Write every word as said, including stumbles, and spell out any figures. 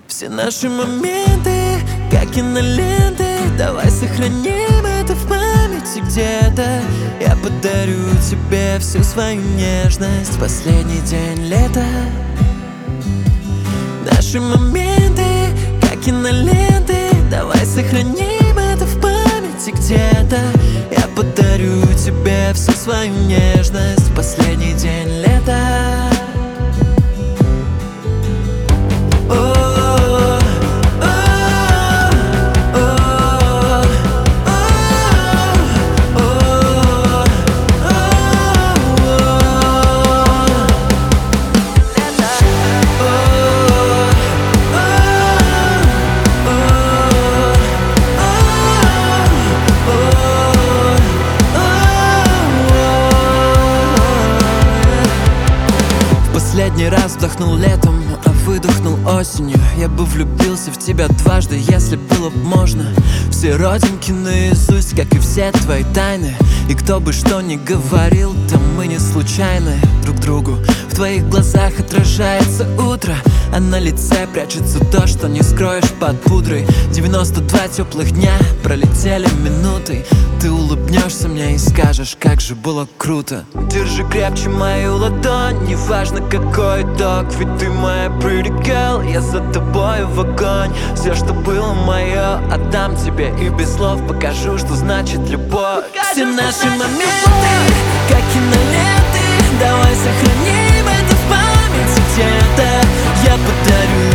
Все наши моменты, как киноленты, давай сохраним это в памяти где-то. Я подарю тебе всю свою нежность в последний день лета. Наши моменты, как киноленты, давай сохраним это в памяти где-то. Я подарю тебе всю свою нежность в последний день лета. Последний раз вдохнул летом, а выдохнул осенью. Я бы влюбился в тебя дважды, если было бы можно. Все родинки наизусть, как и все твои тайны. И кто бы что ни говорил, то мы не случайны друг другу. В твоих глазах отражается утро, а на лице прячется то, что не скроешь под пудрой. девяносто два теплых дня пролетели минутой. Ты улыбнешься мне и скажешь, как же было круто. Держи крепче мою ладонь, неважно какой итог, ведь ты моя pretty girl, я за тобой в огонь. Все, что было мое, отдам тебе и без слов покажу, что значит любовь. Все наши моменты, как киноленты, давай сохраним это в памяти где-то. Я подарю